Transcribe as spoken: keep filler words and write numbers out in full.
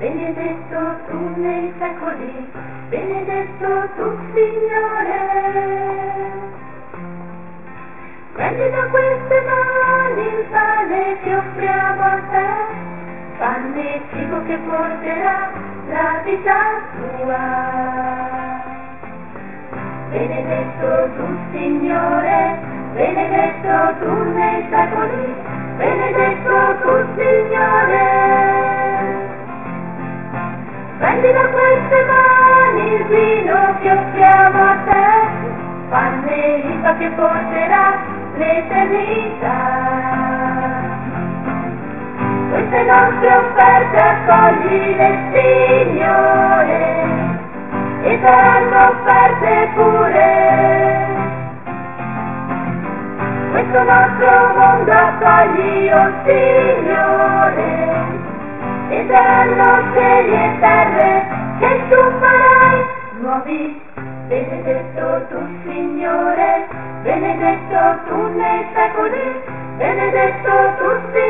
benedetto tu nei secoli, benedetto tu Signore. Prendi da queste mani il pane che offriamo a te, pane e cibo che porterà la vita tua. Benedetto tu Signore, benedetto tu nei secoli, benedetto tu Signore. Prendi da queste mani il vino che offriamo a te, pane e lipa che porterà l'eternità. Queste nostre offerte accogli Signore, e saranno offerte pure. Questo nostro mondo accogli, oh Signore, e saranno cieli e terre che tu farai nuovi. Benedetto tu Signore, benedetto tu nei secoli, benedetto tu Signore.